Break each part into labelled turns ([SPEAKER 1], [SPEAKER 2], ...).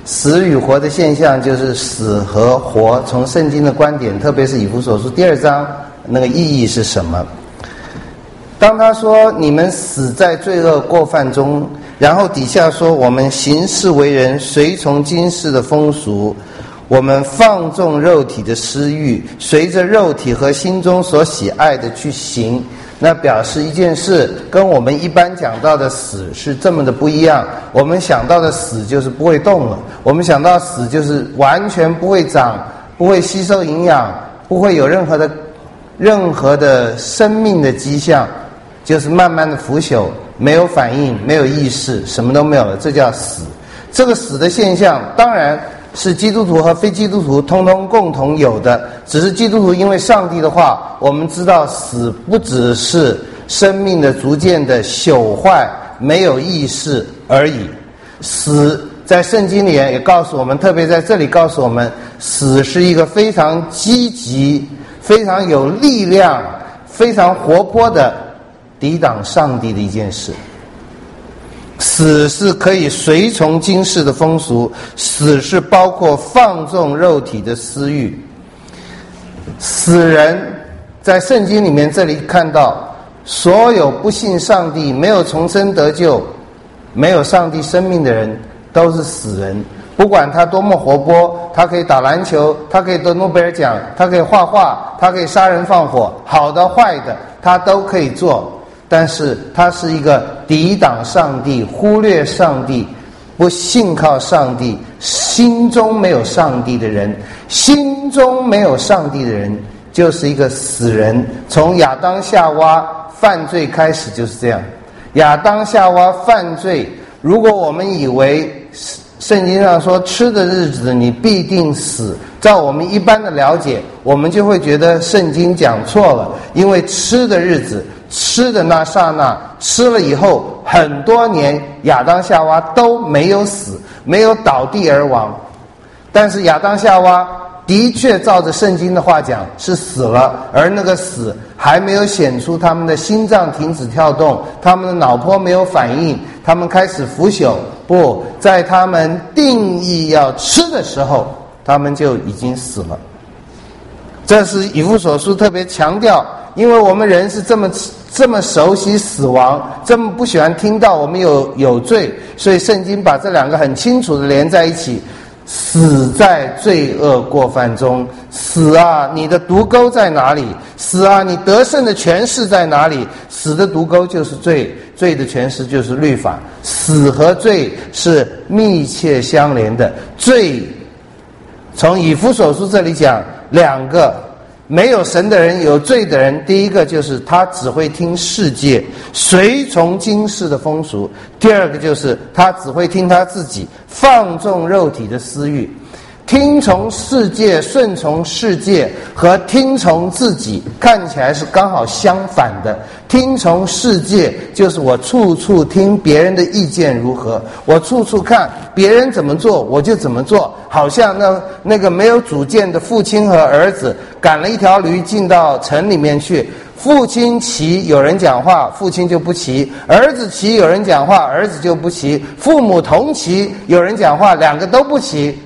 [SPEAKER 1] 死与活的现象就是死和活，从圣经的观点，特别是以弗所书第2章，那个意义是什么？当他说你们死在罪恶过犯中，然后底下说我们行事为人随从今世的风俗，我们放纵肉体的私欲，随着肉体和心中所喜爱的去行，那表示一件事跟我们一般讲到的死是这么的不一样。我们想到的死就是不会动了，我们想到死就是完全不会长，不会吸收营养，不会有任何的生命的迹象，就是慢慢的腐朽，没有反应，没有意识，什么都没有了，这叫死。这个死的现象当然是基督徒和非基督徒通通共同有的，只是基督徒因为上帝的话，我们知道死不只是生命的逐渐的朽坏，没有意识而已。死在圣经里也告诉我们，特别在这里告诉我们，死是一个非常积极、非常有力量、非常活泼的抵挡上帝的一件事。死是可以随从今世的风俗，死是包括放纵肉体的私欲。死人在圣经里面这里看到，所有不信上帝、没有重生得救、没有上帝生命的人都是死人。不管他多么活泼，他可以打篮球，他可以得诺贝尔奖，他可以画画，他可以杀人放火，好的坏的他都可以做，但是他是一个抵挡上帝、忽略上帝、不信靠上帝、心中没有上帝的人。心中没有上帝的人就是一个死人。从亚当夏娃犯罪开始就是这样。亚当夏娃犯罪，如果我们以为圣经上说吃的日子你必定死，照我们一般的了解，我们就会觉得圣经讲错了。因为吃的日子，吃的那刹那，吃了以后很多年，亚当夏娃都没有死，没有倒地而亡。但是亚当夏娃的确照着圣经的话讲是死了，而那个死还没有显出他们的心脏停止跳动，他们的脑波没有反应，他们开始腐朽。不，在他们定义要吃的时候，他们就已经死了。这是以弗所书特别强调，因为我们人是这么熟悉死亡，这么不喜欢听到我们有罪，所以圣经把这两个很清楚的连在一起。死在罪恶过犯中，死啊，你的毒钩在哪里？死啊，你得胜的权势在哪里？死的毒钩就是罪，罪的权势就是律法。死和罪是密切相连的。罪，从以弗所书这里讲，两个没有神的人，有罪的人，第一个就是他只会听世界，随从今世的风俗；第二个就是他只会听他自己，放纵肉体的私欲。听从世界、顺从世界和听从自己看起来是刚好相反的。听从世界就是我处处听别人的意见如何，我处处看别人怎么做我就怎么做，好像那个没有主见的父亲和儿子赶了一条驴进到城里面去，父亲骑有人讲话，父亲就不骑；儿子骑有人讲话，儿子就不骑；父母同骑有人讲话，两个都不骑。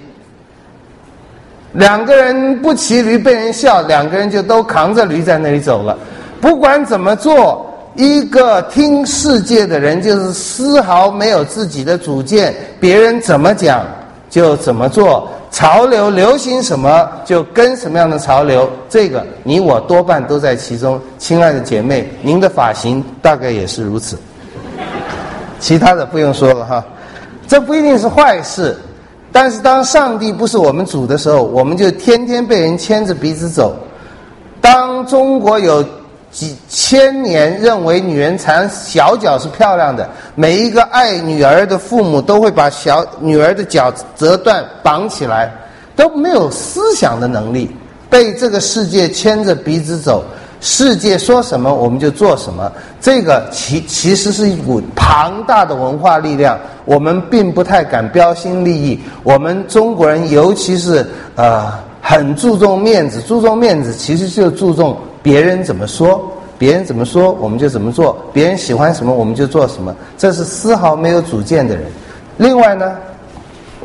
[SPEAKER 1] 两个人不骑驴被人笑，两个人就都扛着驴在那里走了。不管怎么做，一个听世界的人就是丝毫没有自己的主见，别人怎么讲就怎么做，潮流流行什么就跟什么样的潮流，这个你我多半都在其中。亲爱的姐妹，您的发型大概也是如此，其他的不用说了哈。这不一定是坏事，但是当上帝不是我们主的时候，我们就天天被人牵着鼻子走。当中国有几千年认为女人缠小脚是漂亮的，每一个爱女儿的父母都会把小女儿的脚折断绑起来，都没有思想的能力，被这个世界牵着鼻子走，世界说什么我们就做什么。这个其实是一股庞大的文化力量，我们并不太敢标新立异。我们中国人尤其是很注重面子，注重面子其实就注重别人怎么说，别人怎么说我们就怎么做，别人喜欢什么我们就做什么，这是丝毫没有主见的人。另外呢，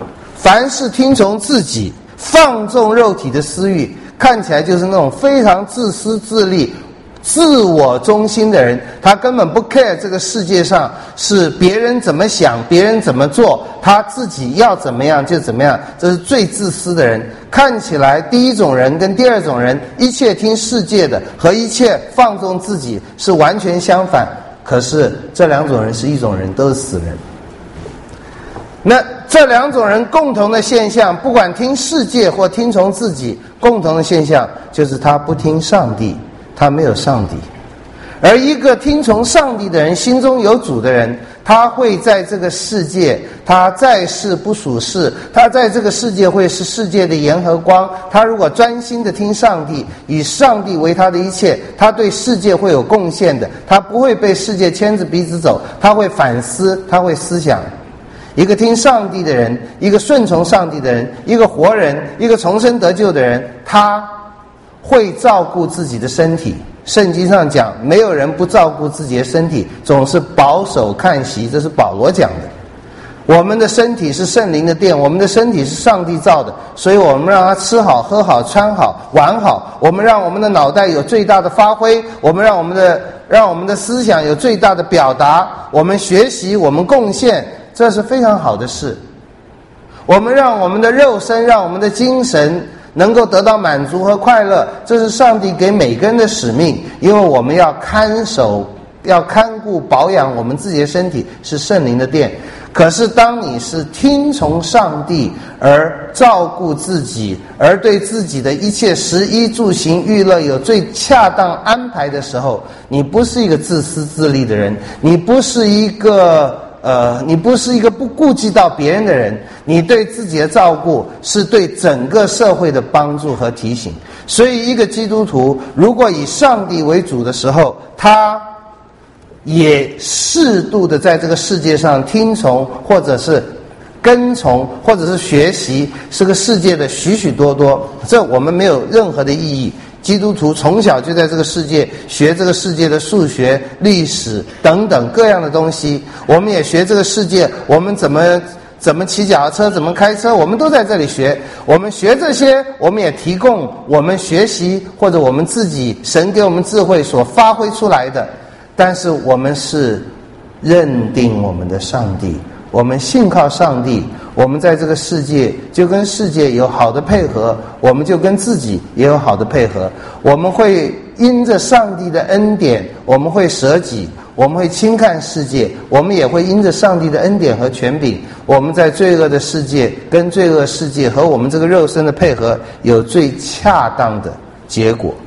[SPEAKER 1] 凡是听从自己，放纵肉体的私欲，看起来就是那种非常自私自利、自我中心的人，他根本不 care 这个世界上是别人怎么想，别人怎么做，他自己要怎么样就怎么样，这是最自私的人。看起来第一种人跟第二种人，一切听世界的和一切放纵自己是完全相反，可是这两种人是一种人，都是死人。那这两种人共同的现象，不管听世界或听从自己，共同的现象就是他不听上帝，他没有上帝。而一个听从上帝的人，心中有主的人，他会在这个世界，他在世不属世，他在这个世界会是世界的盐和光。他如果专心的听上帝，以上帝为他的一切，他对世界会有贡献的，他不会被世界牵着鼻子走，他会反思，他会思想。一个听上帝的人，一个顺从上帝的人，一个活人，一个重生得救的人，他会照顾自己的身体。圣经上讲，没有人不照顾自己的身体，总是保守看息，这是保罗讲的。我们的身体是圣灵的殿，我们的身体是上帝造的，所以我们让他吃好喝好穿好玩好，我们让我们的脑袋有最大的发挥，我们让我们的思想有最大的表达，我们学习，我们贡献，这是非常好的事。我们让我们的肉身，让我们的精神能够得到满足和快乐，这是上帝给每个人的使命，因为我们要看守，要看顾保养我们自己的身体，是圣灵的殿。可是当你是听从上帝而照顾自己，而对自己的一切食衣住行娱乐有最恰当安排的时候，你不是一个自私自利的人，你不是一个不顾及到别人的人，你对自己的照顾是对整个社会的帮助和提醒。所以一个基督徒如果以上帝为主的时候，他也适度的在这个世界上听从，或者是跟从，或者是学习这个世界的许许多多，这我们没有任何的意义。基督徒从小就在这个世界学这个世界的数学、历史等等各样的东西，我们也学这个世界，我们怎么骑脚踏车，怎么开车，我们都在这里学。我们学这些，我们也提供我们学习或者我们自己神给我们智慧所发挥出来的。但是我们是认定我们的上帝，我们信靠上帝，我们在这个世界就跟世界有好的配合，我们就跟自己也有好的配合。我们会因着上帝的恩典，我们会舍己，我们会轻看世界，我们也会因着上帝的恩典和权柄，我们在罪恶的世界跟罪恶世界和我们这个肉身的配合有最恰当的结果。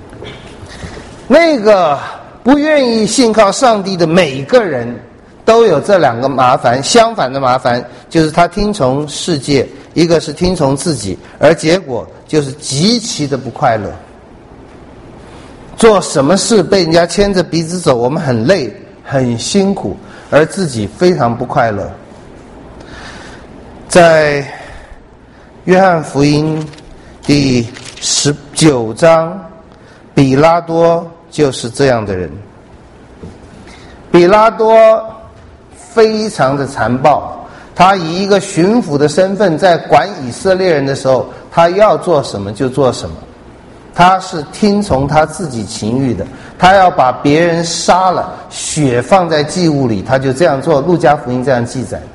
[SPEAKER 1] 那个不愿意信靠上帝的每一个人都有这两个麻烦，相反的麻烦就是他听从世界，一个是听从自己，而结果就是极其的不快乐。做什么事被人家牵着鼻子走，我们很累很辛苦，而自己非常不快乐。在约翰福音第19章，比拉多就是这样的人。比拉多非常的残暴，他以一个巡抚的身份在管以色列人的时候，他要做什么就做什么，他是听从他自己情欲的，他要把别人杀了，血放在祭物里，他就这样做。路加福音这样记载。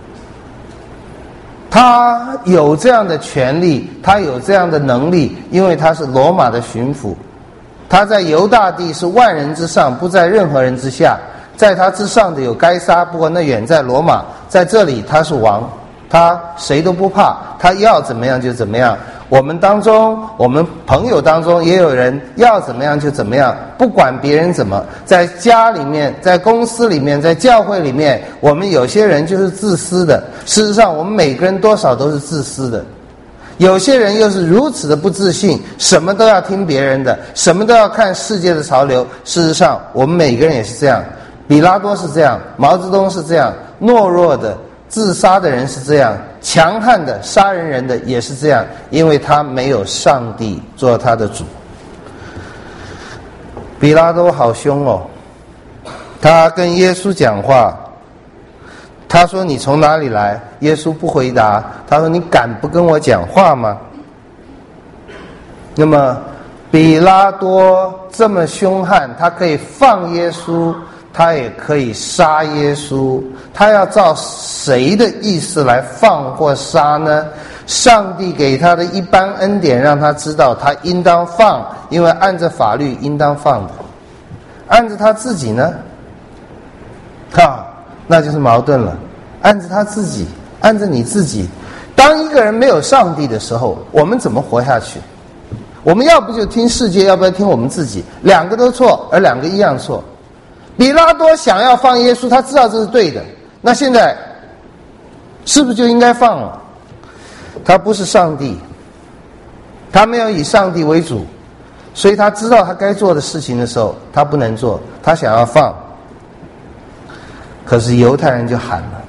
[SPEAKER 1] 他有这样的权利，他有这样的能力，因为他是罗马的巡抚，他在犹大地是万人之上，不在任何人之下。在他之上的有该撒，不过那远在罗马，在这里他是王，他谁都不怕，他要怎么样就怎么样。我们当中，我们朋友当中也有人要怎么样就怎么样，不管别人怎么。在家里面，在公司里面，在教会里面，我们有些人就是自私的。事实上我们每个人多少都是自私的，有些人又是如此的不自信，什么都要听别人的，什么都要看世界的潮流。事实上我们每个人也是这样，比拉多是这样，毛泽东是这样，懦弱的自杀的人是这样，强悍的杀人人的也是这样，因为他没有上帝做他的主。比拉多好凶哦，他跟耶稣讲话， 他说你从哪里来？耶稣不回答，他说你敢不跟我讲话吗？那么比拉多这么凶悍，他可以放耶稣，他也可以杀耶稣，他要照谁的意思来放或杀呢？上帝给他的一般恩典让他知道他应当放，因为按着法律应当放的。按着他自己呢？那就是矛盾了。按着他自己，按着你自己，当一个人没有上帝的时候，我们怎么活下去？我们要不就听世界，要不要听我们自己？两个都错，而两个一样错。比拉多想要放耶稣，他知道这是对的，那现在是不是就应该放了？他不是上帝，他没有以上帝为主，所以他知道他该做的事情的时候，他不能做，他想要放。可是犹太人就喊了，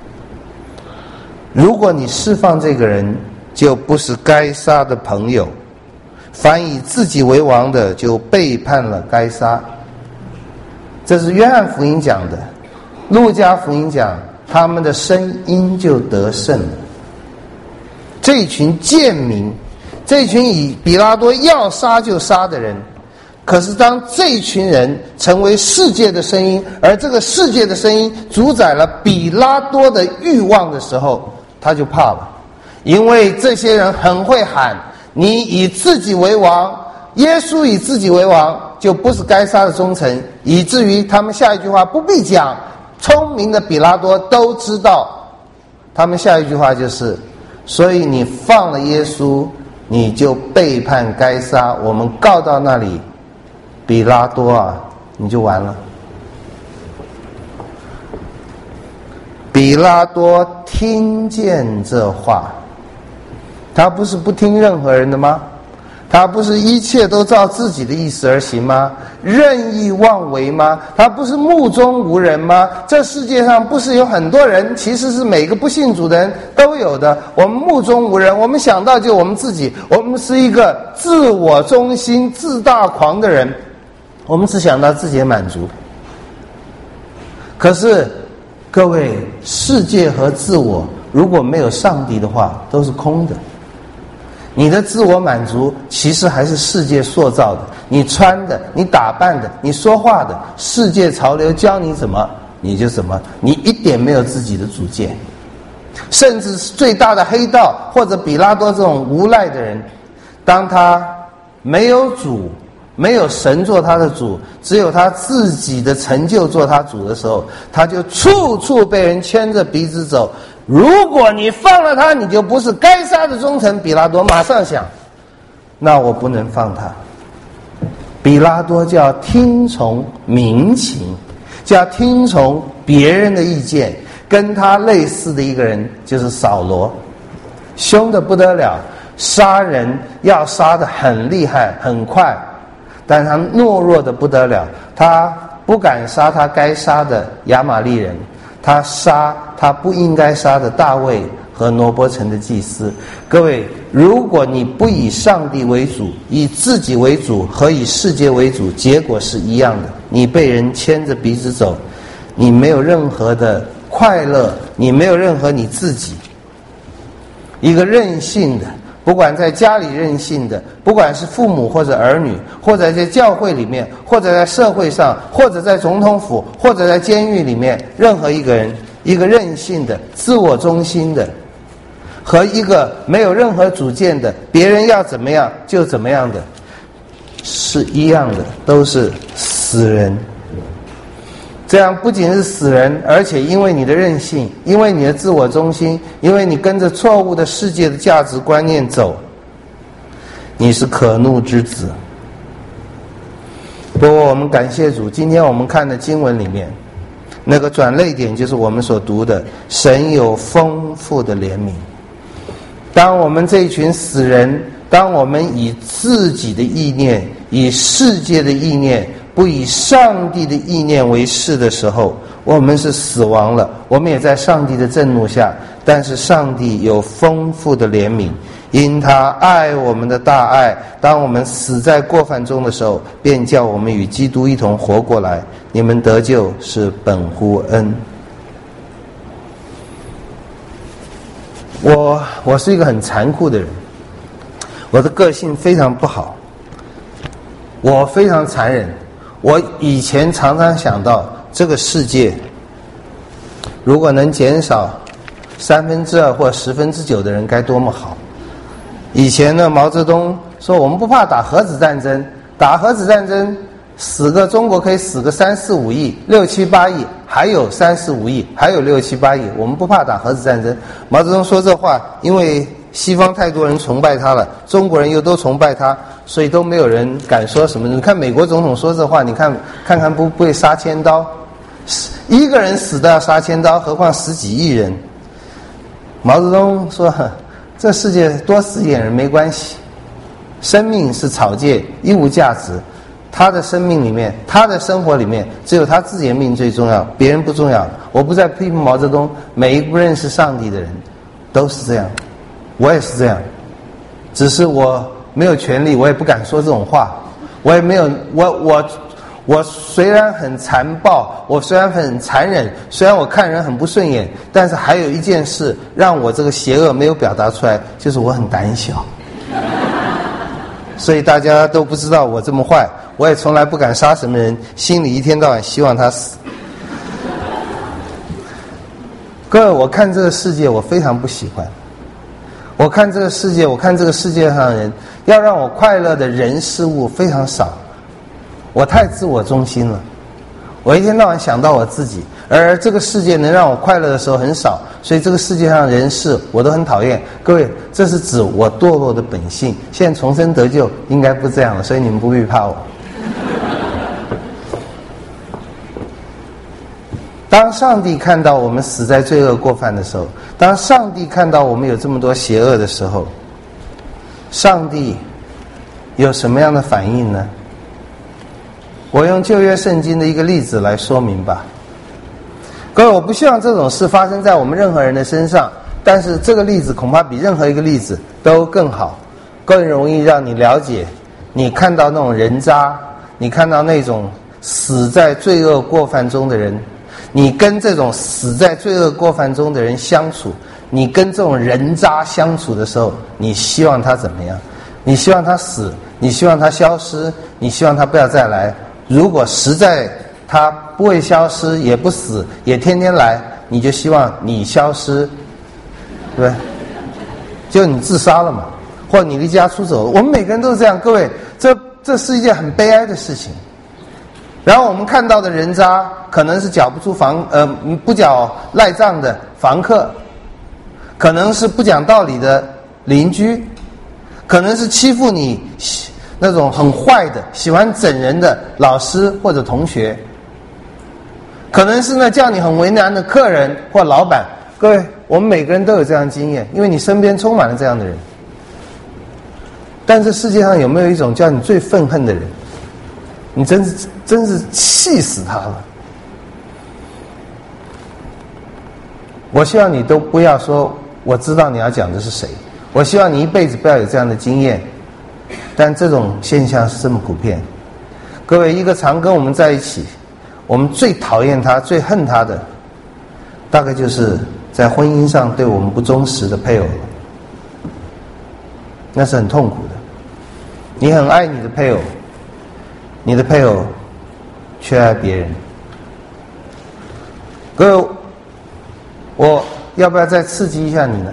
[SPEAKER 1] 如果你释放这个人，就不是该杀的朋友，凡以自己为王的，就背叛了该杀。这是约翰福音讲的，路加福音讲他们的声音就得胜了。这群贱民，这群以比拉多要杀就杀的人，可是当这群人成为世界的声音，而这个世界的声音主宰了比拉多的欲望的时候，他就怕了。因为这些人很会喊，你以自己为王，耶稣以自己为王，就不是该杀的忠臣，以至于他们下一句话不必讲，聪明的比拉多都知道，他们下一句话就是，所以你放了耶稣，你就背叛该杀，我们告到那里，比拉多啊，你就完了。比拉多听见这话，他不是不听任何人的吗？他不是一切都照自己的意思而行吗？任意妄为吗？他不是目中无人吗？这世界上不是有很多人，其实是每个不信主的人都有的。我们目中无人，我们想到就我们自己，我们是一个自我中心、自大狂的人，我们只想到自己的满足。可是各位，世界和自我如果没有上帝的话，都是空的。你的自我满足其实还是世界塑造的，你穿的，你打扮的，你说话的，世界潮流教你怎么你就怎么，你一点没有自己的主见。甚至是最大的黑道或者比拉多这种无赖的人，当他没有主，没有神做他的主，只有他自己的成就做他主的时候，他就处处被人牵着鼻子走。如果你放了他，你就不是该杀的忠臣。比拉多马上想，那我不能放他。比拉多就要听从民情，就要听从别人的意见。跟他类似的一个人就是扫罗，凶得不得了，杀人要杀得很厉害很快，但他懦弱得不得了，他不敢杀他该杀的亚玛力人，他杀他不应该杀的大卫和挪伯城的祭司。各位，如果你不以上帝为主，以自己为主和以世界为主，结果是一样的，你被人牵着鼻子走，你没有任何的快乐，你没有任何你自己。一个任性的，不管在家里任性的，不管是父母或者儿女，或者在教会里面，或者在社会上，或者在总统府，或者在监狱里面，任何一个人，一个任性的自我中心的，和一个没有任何主见的别人要怎么样就怎么样的，是一样的，都是死人。这样不仅是死人，而且因为你的任性，因为你的自我中心，因为你跟着错误的世界的价值观念走，你是可怒之子。不过我们感谢主，今天我们看的经文里面那个转捩点就是我们所读的，神有丰富的怜悯。当我们这一群死人，当我们以自己的意念，以世界的意念，不以上帝的意念为事的时候，我们是死亡了，我们也在上帝的震怒下。但是上帝有丰富的怜悯，因他爱我们的大爱，当我们死在过犯中的时候，便叫我们与基督一同活过来。你们得救是本乎恩。 我是一个很残酷的人，我的个性非常不好，我非常残忍。我以前常常想到，这个世界如果能减少2/3或9%的人该多么好。以前呢，毛泽东说我们不怕打核子战争，打核子战争死个中国可以死个3、4、5亿、6、7、8亿，还有3、4、5亿，还有6、7、8亿，我们不怕打核子战争。毛泽东说这话，因为西方太多人崇拜他了，中国人又都崇拜他，所以都没有人敢说什么。你看美国总统说这话，你看看不会杀千刀，一个人死都要杀千刀，何况10几亿人。毛泽东说，这世界多死一点人没关系，生命是草芥，一无价值。他的生命里面，他的生活里面，只有他自己的命最重要，别人不重要。我不再批评毛泽东，每一个不认识上帝的人都是这样，我也是这样，只是我没有权利，我也不敢说这种话，我也没有，我虽然很残暴，我虽然很残忍，虽然我看人很不顺眼，但是还有一件事让我这个邪恶没有表达出来，就是我很胆小。所以大家都不知道我这么坏，我也从来不敢杀什么人，心里一天到晚希望他死。各位，我看这个世界我非常不喜欢，我看这个世界，我看这个世界上的人，要让我快乐的人事物非常少，我太自我中心了，我一天到晚想到我自己，而这个世界能让我快乐的时候很少，所以这个世界上的人事我都很讨厌。各位，这是指我堕落的本性，现在重生得救应该不这样了，所以你们不必怕我。当上帝看到我们死在罪恶过犯的时候，当上帝看到我们有这么多邪恶的时候，上帝有什么样的反应呢？我用旧约圣经的一个例子来说明吧。各位，我不希望这种事发生在我们任何人的身上，但是这个例子恐怕比任何一个例子都更好，更容易让你了解，你看到那种人渣，你看到那种死在罪恶过犯中的人，你跟这种死在罪恶过犯中的人相处，你跟这种人渣相处的时候，你希望他怎么样？你希望他死，你希望他消失，你希望他不要再来。如果实在他不会消失，也不死，也天天来，你就希望你消失，对不对？就你自杀了嘛，或者你离家出走了。我们每个人都是这样，各位，这是一件很悲哀的事情。然后我们看到的人渣，可能是不缴赖账的房客，可能是不讲道理的邻居，可能是欺负你那种很坏的喜欢整人的老师或者同学，可能是那叫你很为难的客人或老板。各位，我们每个人都有这样的经验，因为你身边充满了这样的人。但是世界上有没有一种叫你最愤恨的人，你真是气死他了？我希望你都不要说我知道你要讲的是谁，我希望你一辈子不要有这样的经验，但这种现象是这么普遍。各位，一个常跟我们在一起，我们最讨厌他最恨他的，大概就是在婚姻上对我们不忠实的配偶了。那是很痛苦的。你很爱你的配偶，你的配偶却爱别人。各位，我要不要再刺激一下你呢？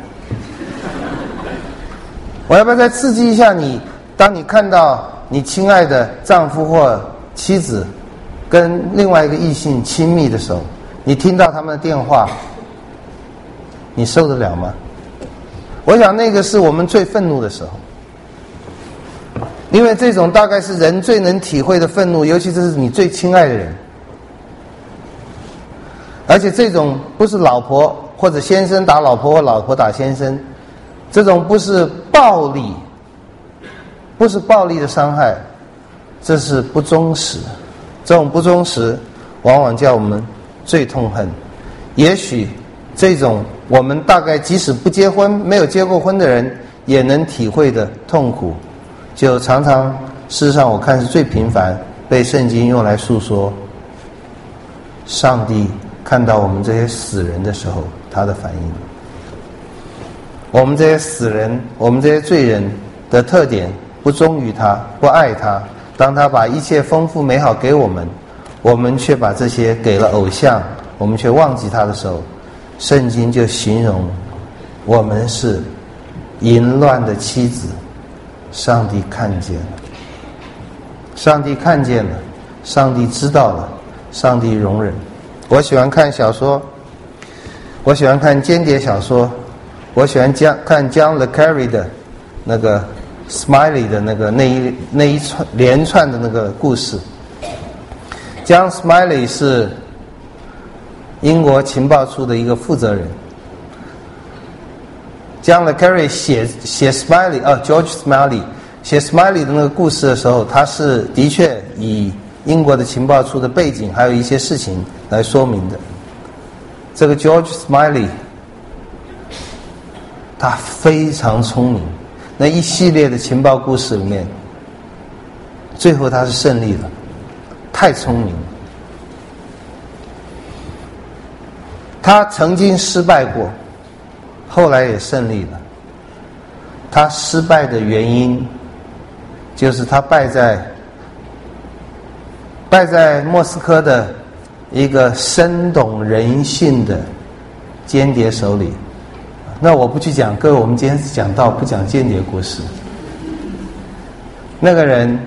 [SPEAKER 1] 我要不要再刺激一下你？当你看到你亲爱的丈夫或妻子跟另外一个异性亲密的时候，你听到他们的电话，你受得了吗？我想那个是我们最愤怒的时候，因为这种大概是人最能体会的愤怒，尤其这是你最亲爱的人，而且这种不是老婆或者先生打老婆或老婆打先生，这种不是暴力，不是暴力的伤害，这是不忠实。这种不忠实往往叫我们最痛恨。也许这种我们大概即使不结婚没有结过婚的人也能体会的痛苦，就常常事实上我看是最频繁被圣经用来诉说上帝看到我们这些死人的时候他的反应。 我们这些死人，我们这些罪人的特点，不忠于他，不爱他。当他把一切丰富美好给我们，我们却把这些给了偶像，我们却忘记他的时候，圣经就形容我们是淫乱的妻子。上帝看见了，上帝看见了，上帝知道了，上帝容忍。我喜欢看小说，我喜欢看间谍小说，我喜欢看 John le Carré 的那个 Smiley 的那一连串的那个故事。John Smiley 是英国情报处的一个负责人。John le Carré 写 George Smiley 写 Smiley 的那个故事的时候，他是的确以英国的情报处的背景还有一些事情来说明的。这个 George Smiley 他非常聪明，那一系列的情报故事里面，最后他是胜利了，太聪明了。他曾经失败过，后来也胜利了。他失败的原因就是他败在莫斯科的一个深懂人性的间谍手里。那我不去讲，各位，我们今天是讲道，不讲间谍故事。那个人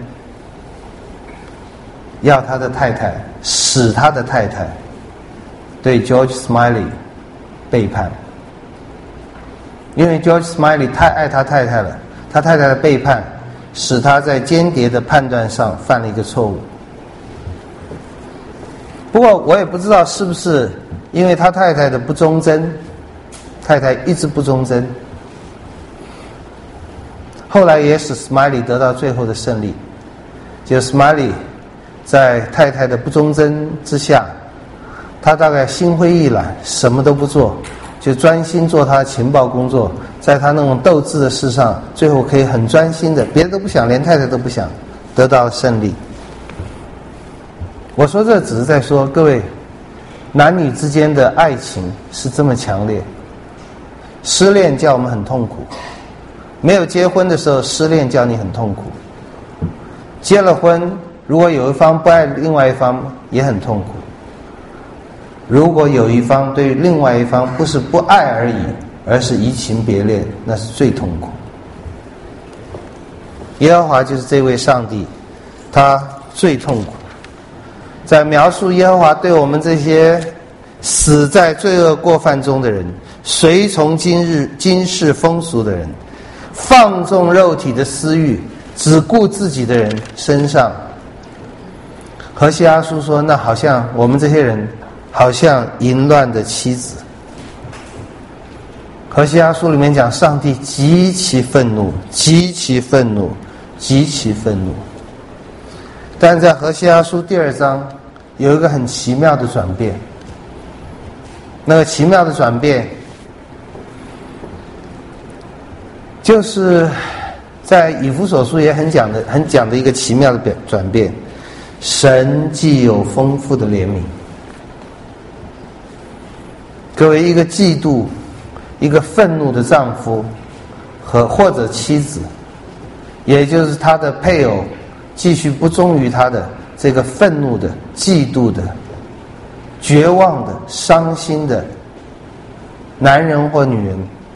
[SPEAKER 1] 要他的太太，使他的太太对 George Smiley 背叛，因为 George Smiley 太爱他太太了，他太太的背叛使他在间谍的判断上犯了一个错误。不过我也不知道是不是因为他太太的不忠贞，太太一直不忠贞，后来也使 Smiley 得到最后的胜利。就 Smiley 在太太的不忠贞之下，他大概心灰意懒，什么都不做，就专心做他的情报工作，在他那种斗智的事上，最后可以很专心的，别的都不想，连太太都不想，得到了胜利。我说这只是在说，各位，男女之间的爱情是这么强烈，失恋叫我们很痛苦，没有结婚的时候失恋叫你很痛苦，结了婚如果有一方不爱另外一方也很痛苦，如果有一方对另外一方不是不爱而已，而是移情别恋，那是最痛苦。耶和华就是这位上帝，他最痛苦。在描述耶和华对我们这些死在罪恶过犯中的人，随从今世风俗的人，放纵肉体的私欲，只顾自己的人身上。何西阿书说，那好像我们这些人好像淫乱的妻子。何西阿书里面讲，上帝极其愤怒，极其愤怒，极其愤怒。但在何西阿书第2章有一个很奇妙的转变，那个奇妙的转变就是在以弗所书也很讲的一个奇妙的转变。神既有丰富的怜悯，各位，一个嫉妒一个愤怒的丈夫或者妻子，也就是他的配偶继续不忠于他的这个愤怒的、嫉妒的、绝望的、伤心的男人或女人，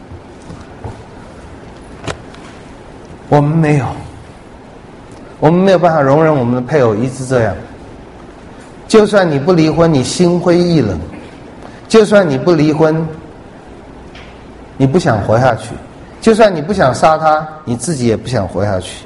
[SPEAKER 1] 我们没有办法容忍我们的配偶一直这样。就算你不离婚，你心灰意冷；就算你不离婚，你不想活下去；就算你不想杀他，你自己也不想活下去。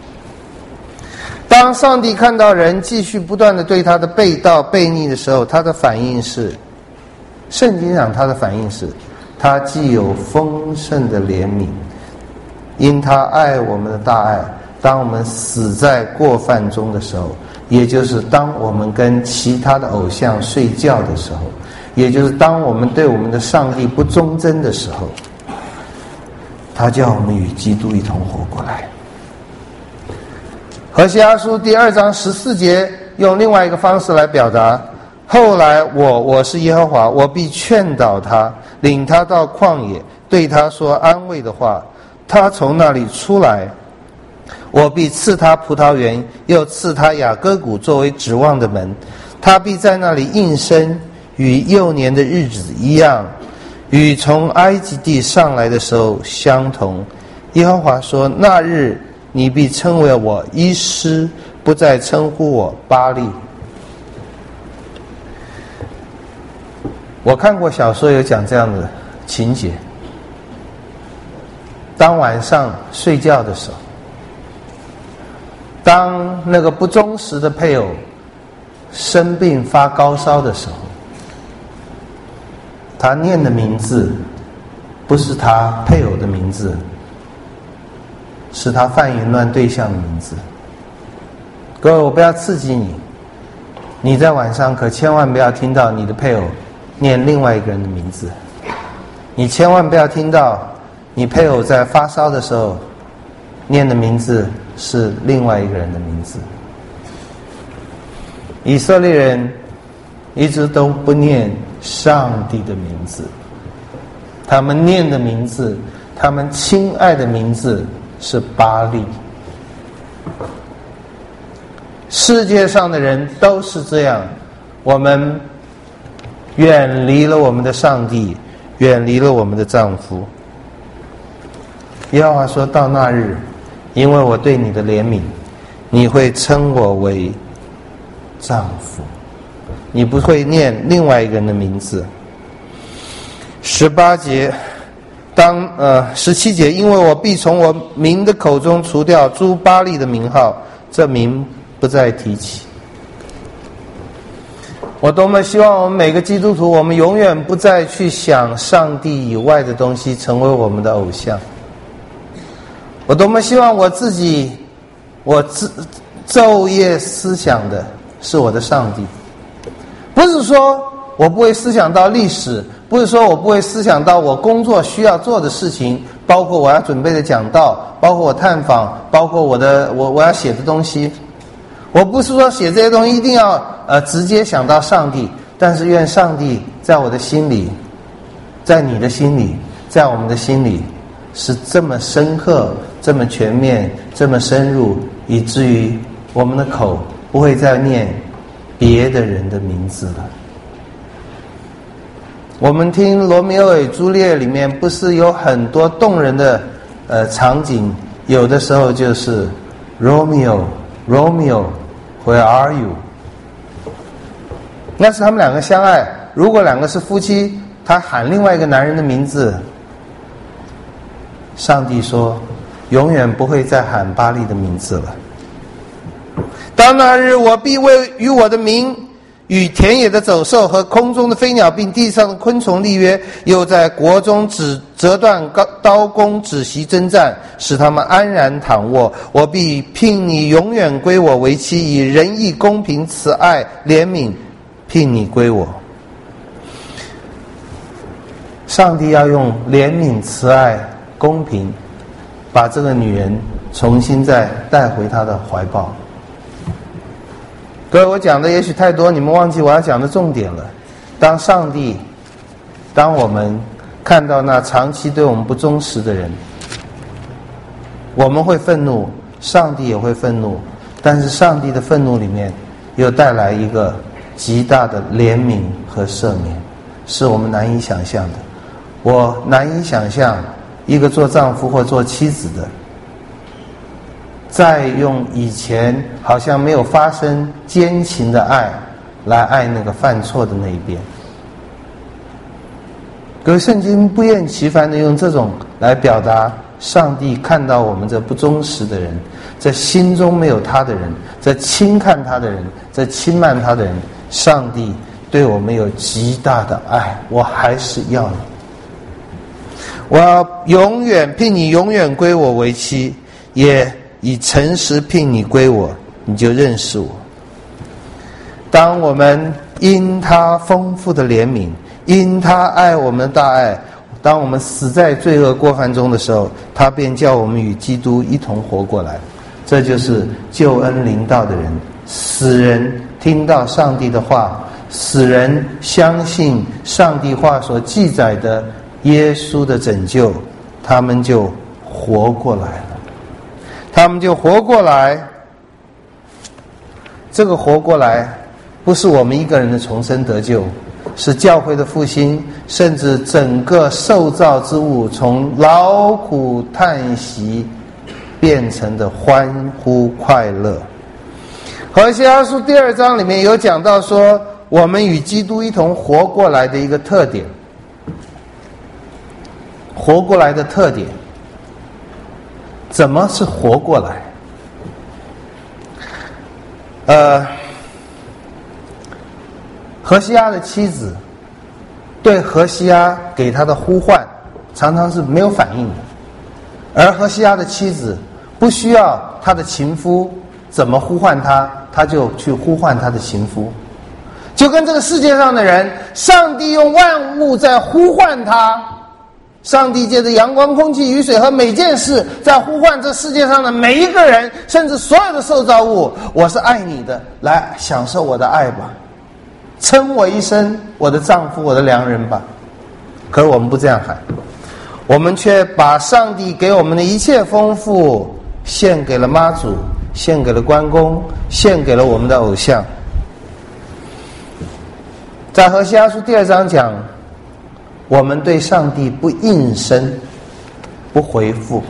[SPEAKER 1] 当上帝看到人继续不断的对他的背道背逆的时候，他的反应是，圣经上他的反应是，他既有丰盛的怜悯，因他爱我们的大爱，当我们死在过犯中的时候，也就是当我们跟其他的偶像睡觉的时候，也就是当我们对我们的上帝不忠贞的时候，他叫我们与基督一同活过来。何西阿书第2章14节用另外一个方式来表达，后来我是耶和华，我必劝导他，领他到旷野， 对他说安慰的话。他从那里出来，我必赐他葡萄园，又赐他雅各谷作为指望的门。他必在那里应生，与幼年的日子一样，与从埃及地上来的时候相同。耶和华说，那日你必称为我医师，不再称呼我巴力。我看过小说有讲这样的情节，当晚上睡觉的时候，当那个不忠实的配偶生病发高烧的时候，他念的名字不是他配偶的名字，是他犯淫乱对象的名字。各位，我不要刺激你，你在晚上可千万不要听到你的配偶念另外一个人的名字，你千万不要听到你配偶在发烧的时候念的名字是另外一个人的名字。以色列人一直都不念上帝的名字，他们念的名字，他们亲爱的名字是巴力。世界上的人都是这样，我们远离了我们的上帝，远离了我们的丈夫。耶和华说，到那日，因为我对你的怜悯，你会称我为丈夫，你不会念另外一个人的名字。18节17节，因为我必从我民的口中除掉诸巴力的名号，这名不再提起。我多么希望我们每个基督徒，我们永远不再去想上帝以外的东西成为我们的偶像。我多么希望我自己，我昼夜思想的是我的上帝。不是说我不会思想到历史，不是说我不会思想到我工作需要做的事情，包括我要准备的讲道，包括我探访，包括我要写的东西。我不是说写这些东西一定要直接想到上帝，但是愿上帝在我的心里，在你的心里，在我们的心里是这么深刻，这么全面，这么深入，以至于我们的口不会再念别的人的名字了。我们听罗密欧与朱丽叶里面不是有很多动人的场景，有的时候就是 Romeo Where are you？ 那是他们两个相爱。如果两个是夫妻，他喊另外一个男人的名字，上帝说永远不会再喊巴力的名字了。到那日，我必为与我的名与田野的走兽和空中的飞鸟并地上的昆虫立约，又在国中折断刀弓，止息征战，使他们安然躺卧。我必聘你永远归我为妻，以仁义公平慈爱怜悯聘你归我。上帝要用怜悯慈爱公平把这个女人重新再带回他的怀抱。各位，我讲的也许太多，你们忘记我要讲的重点了。当我们看到那长期对我们不忠实的人，我们会愤怒，上帝也会愤怒，但是上帝的愤怒里面又带来一个极大的怜悯和赦免，是我们难以想象的。我难以想象一个做丈夫或做妻子的再用以前好像没有发生奸情的爱来爱那个犯错的那一边。各位，圣经不厌其烦地用这种来表达上帝看到我们这不忠实的人，这心中没有他的人，这轻看他的人，这轻慢他的人，上帝对我们有极大的爱，我还是要你，我要永远聘你永远归我为妻，也以诚实聘你归我，你就认识我。当我们因他丰富的怜悯，因他爱我们的大爱，当我们死在罪恶过犯中的时候，他便叫我们与基督一同活过来。这就是救恩临到的人。死人听到上帝的话，死人相信上帝话所记载的耶稣的拯救，他们就活过来了。他们就活过来。这个活过来不是我们一个人的重生得救，是教会的复兴，甚至整个受造之物从劳苦叹息变成的欢呼快乐。何西阿书第2章里面有讲到说，我们与基督一同活过来的一个特点。活过来的特点，怎么是活过来？何西阿的妻子对何西阿给他的呼唤常常是没有反应的，而何西阿的妻子不需要他的情夫怎么呼唤他，他就去呼唤他的情夫。就跟这个世界上的人，上帝用万物在呼唤他，上帝借着阳光、空气、雨水和每件事在呼唤这世界上的每一个人，甚至所有的受造物，我是爱你的，来享受我的爱吧，称我一声我的丈夫，我的良人吧。可是我们不这样喊，我们却把上帝给我们的一切丰富献给了妈祖，献给了关公，献给了我们的偶像。在何西阿书第2章讲，我们对上帝不应声，不回复。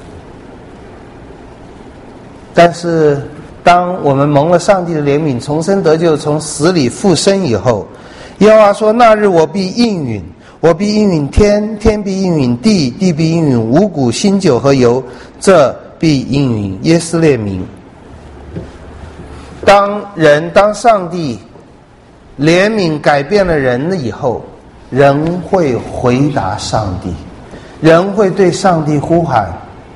[SPEAKER 1] 但是当我们蒙了上帝的怜悯，重生得救，从死里复生以后，耶和华说，那日我必应允，我必应允天，天必应允地，地必应允五谷、新酒和油，这必应允耶斯列民。当上帝怜悯改变了人了以后，人会回答上帝，人会对上帝呼喊。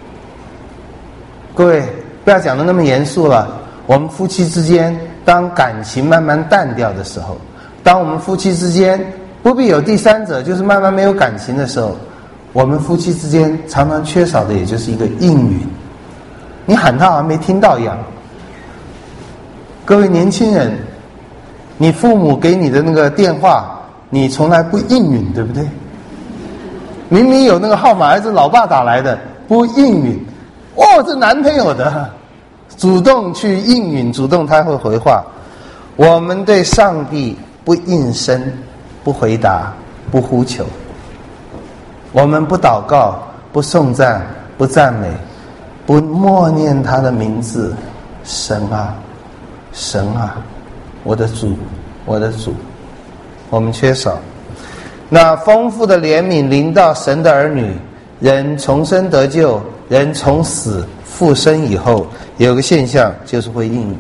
[SPEAKER 1] 各位不要讲得那么严肃了，我们夫妻之间当感情慢慢淡掉的时候，当我们夫妻之间不必有第三者，就是慢慢没有感情的时候，我们夫妻之间常常缺少的也就是一个应允。你喊他好像没听到一样。各位年轻人，你父母给你的那个电话你从来不应允，对不对？明明有那个号码还是老爸打来的，不应允。这男朋友的，主动去应允，主动他会回话。我们对上帝不应声，不回答，不呼求，我们不祷告，不颂赞，不赞美，不默念他的名字。神啊，神啊，我的主，我的主。我们缺少那丰富的怜悯临到神的儿女，人重生得救，人从死复生以后，有个现象就是会应允。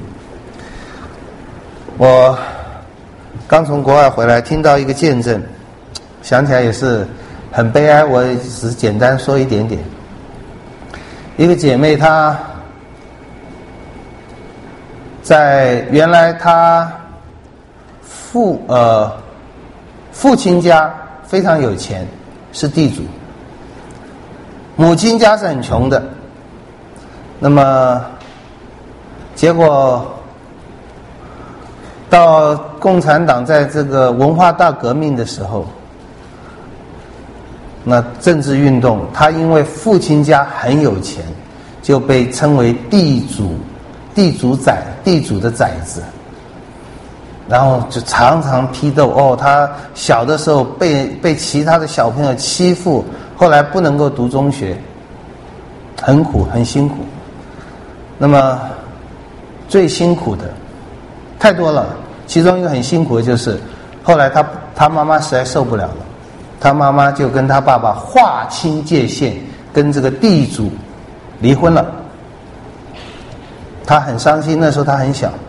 [SPEAKER 1] 我刚从国外回来，听到一个见证，想起来也是很悲哀，我只简单说一点点。一个姐妹，她在原来她父亲家非常有钱，是地主，母亲家是很穷的。那么结果到共产党在这个文化大革命的时候，那政治运动，他因为父亲家很有钱，就被称为地主的崽子，然后就常常批斗。他小的时候被其他的小朋友欺负，后来不能够读中学，很苦很辛苦。那么最辛苦的太多了，其中一个很辛苦的就是后来他妈妈实在受不了了，他妈妈就跟他爸爸划清界限，跟这个地主离婚了。他很伤心，那时候他很小，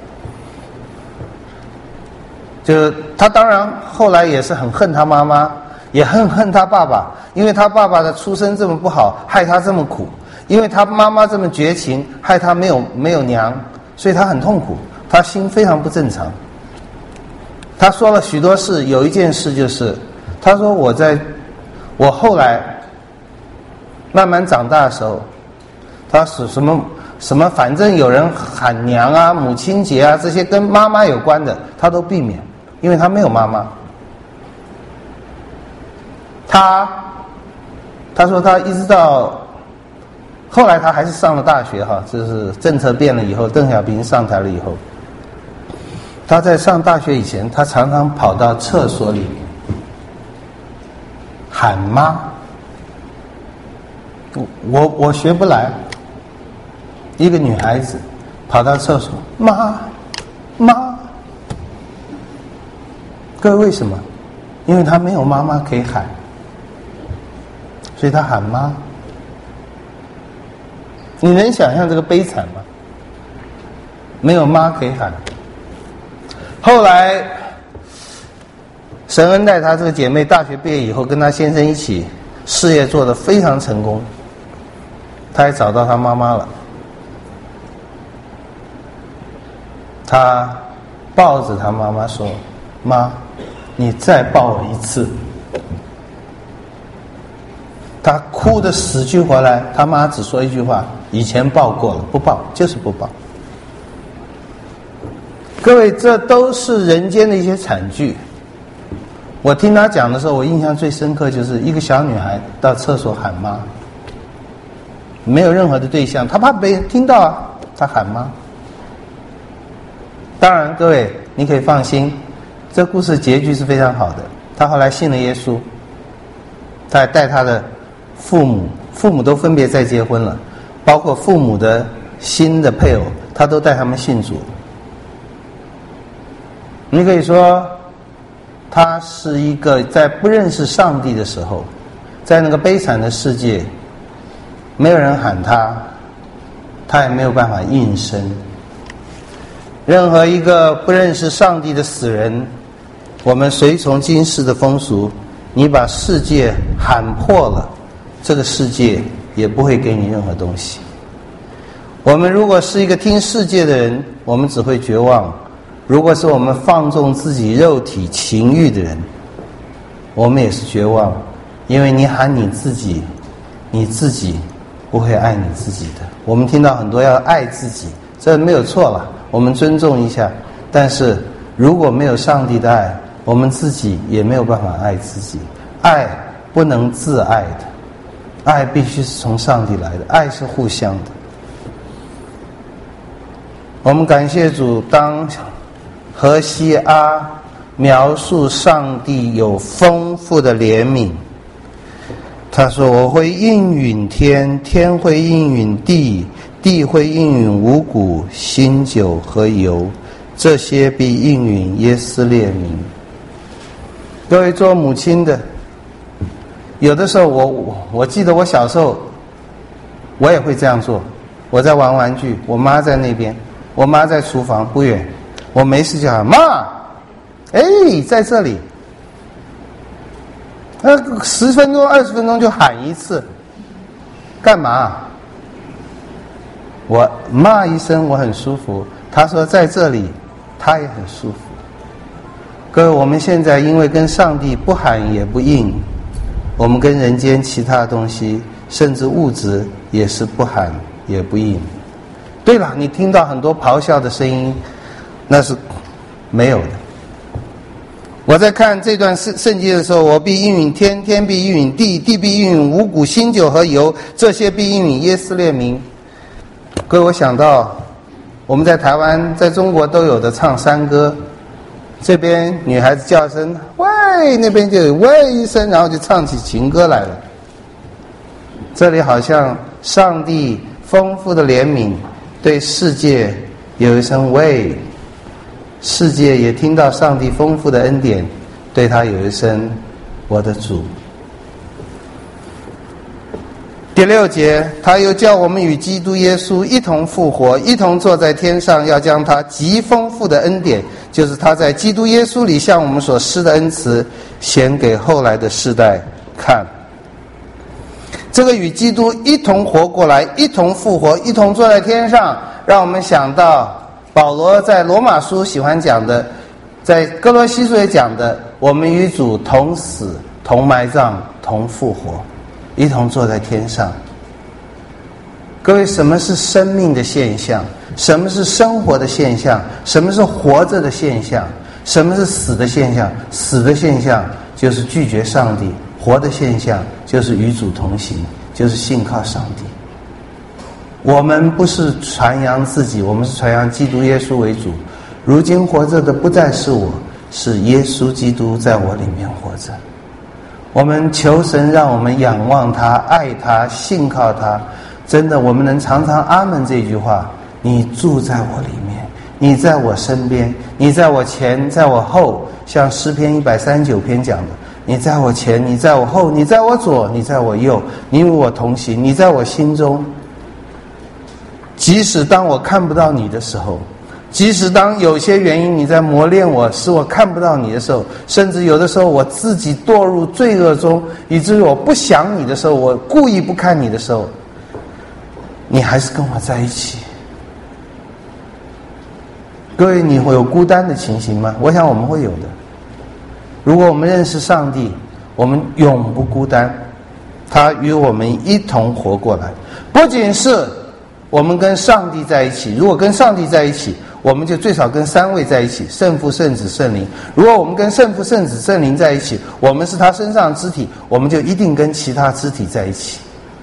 [SPEAKER 1] 就他当然后来也是很恨他妈妈，也恨他爸爸，因为他爸爸的出身这么不好，害他这么苦，因为他妈妈这么绝情，害他没有娘，所以他很痛苦，他心非常不正常。他说了许多事，有一件事就是他说我后来慢慢长大的时候，他是什么反正有人喊娘啊、母亲节啊，这些跟妈妈有关的他都避免，因为他没有妈妈。他他说他一直到后来他还是上了大学哈，就是政策变了以后，邓小平上台了以后，他在上大学以前，他常常跑到厕所里面喊妈。我学不来，一个女孩子跑到厕所妈妈，各位为什么？因为她没有妈妈可以喊，所以她喊妈。你能想象这个悲惨吗？没有妈可以喊。后来神恩待她这个姐妹大学毕业以后，跟她先生一起事业做得非常成功，她也找到她妈妈了。她抱着她妈妈说：妈，你再抱我一次。她哭得死去活来，她妈只说一句话：以前抱过了，不抱就是不抱。各位，这都是人间的一些惨剧。我听她讲的时候，我印象最深刻就是一个小女孩到厕所喊妈，没有任何的对象，她怕被听到啊，她喊妈。当然各位你可以放心，这故事结局是非常好的。她后来信了耶稣，她还带她的父母都分别再结婚了，包括父母的新的配偶，她都带他们信主。你可以说她是一个在不认识上帝的时候，在那个悲惨的世界，没有人喊她，她也没有办法应声。任何一个不认识上帝的死人，我们随从今世的风俗，你把世界喊破了，这个世界也不会给你任何东西。我们如果是一个听世界的人，我们只会绝望。如果是我们放纵自己肉体情欲的人，我们也是绝望。因为你喊你自己，你自己不会爱你自己的。我们听到很多要爱自己，这没有错了，我们尊重一下。但是如果没有上帝的爱，我们自己也没有办法爱自己。爱不能自爱的，爱必须是从上帝来的，爱是互相的。我们感谢主，当何西阿描述上帝有丰富的怜悯，他说：我会应允天，天会应允地，地会应允五谷、新酒和油，这些必应允耶斯列民。各位做母亲的，有的时候我记得我小时候我也会这样做。我在玩玩具，我妈在那边，我妈在厨房不远，我没事就喊妈，在这里。10分钟20分钟就喊一次，干嘛？我骂一声我很舒服，她说在这里她也很舒服。各位，我们现在因为跟上帝不喊也不应，我们跟人间其他东西甚至物质也是不喊也不应。对了，你听到很多咆哮的声音，那是没有的。我在看这段圣经的时候，我必应允天，天必应允地，地必应允五谷、新酒和油，这些必应允耶斯列民。各位，我想到我们在台湾在中国都有的唱山歌，这边女孩子叫声喂，那边就有喂一声，然后就唱起情歌来了。这里好像上帝丰富的怜悯对世界有一声喂，世界也听到上帝丰富的恩典，对他有一声我的主。第6节，他又叫我们与基督耶稣一同复活，一同坐在天上，要将他极丰富的恩典，就是他在基督耶稣里向我们所施的恩慈，显给后来的世代看。这个与基督一同活过来，一同复活，一同坐在天上，让我们想到保罗在罗马书喜欢讲的，在哥罗西书也讲的，我们与主同死、同埋葬、同复活，一同坐在天上。各位，什么是生命的现象？什么是生活的现象？什么是活着的现象？什么是死的现象？死的现象就是拒绝上帝， 活的现象就是与主同行，就是信靠上帝。我们不是传扬自己，我们是传扬基督耶稣为主。如今活着的不再是我，是耶稣基督在我里面活着。我们求神让我们仰望他，爱他，信靠他。真的，我们能常常阿们这句话，你住在我里面，你在我身边，你在我前，在我后，像诗篇139篇讲的，你在我前，你在我后，你在我左，你在我右，你与我同行，你在我心中。即使当我看不到你的时候，即使当有些原因你在磨练我，使我看不到你的时候，甚至有的时候我自己堕入罪恶中，以至于我不想你的时候，我故意不看你的时候，你还是跟我在一起。各位，你会有孤单的情形吗？我想我们会有的。如果我们认识上帝，我们永不孤单，他与我们一同活过来。不仅是我们跟上帝在一起，如果跟上帝在一起，我们就最少跟三位在一起，圣父、圣子、圣灵。如果我们跟圣父、圣子、圣灵在一起，我们是他身上的肢体，我们就一定跟其他肢体在一起。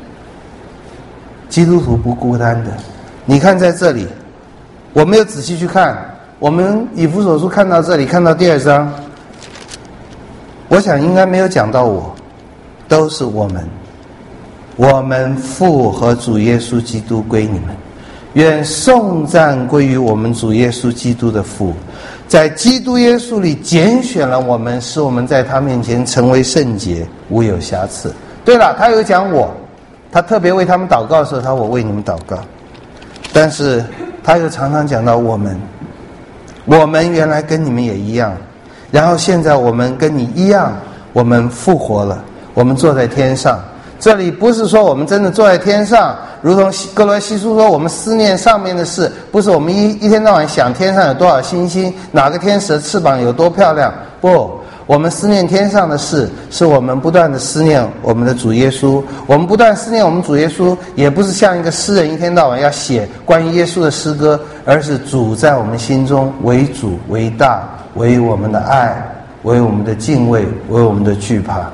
[SPEAKER 1] 基督徒不孤单的。你看在这里，我没有仔细去看，我们以弗所书看到这里，看到第2章，我想应该没有讲到我，都是我们。我们父和主耶稣基督归你们，愿颂赞归于我们主耶稣基督的父，在基督耶稣里拣选了我们，使我们在他面前成为圣洁，无有瑕疵。对了，他有讲我，他特别为他们祷告的时候，他说我为你们祷告。但是他又常常讲到我们原来跟你们也一样，然后现在我们跟你一样，我们复活了，我们坐在天上。这里不是说我们真的坐在天上，如同哥罗西书说我们思念上面的事，不是我们一天到晚想天上有多少星星，哪个天使的翅膀有多漂亮。不，我们思念天上的事，是我们不断的思念我们的主耶稣。我们不断思念我们主耶稣，也不是像一个诗人一天到晚要写关于耶稣的诗歌，而是主在我们心中为主为大，为我们的爱，为我们的敬畏，为我们的惧怕。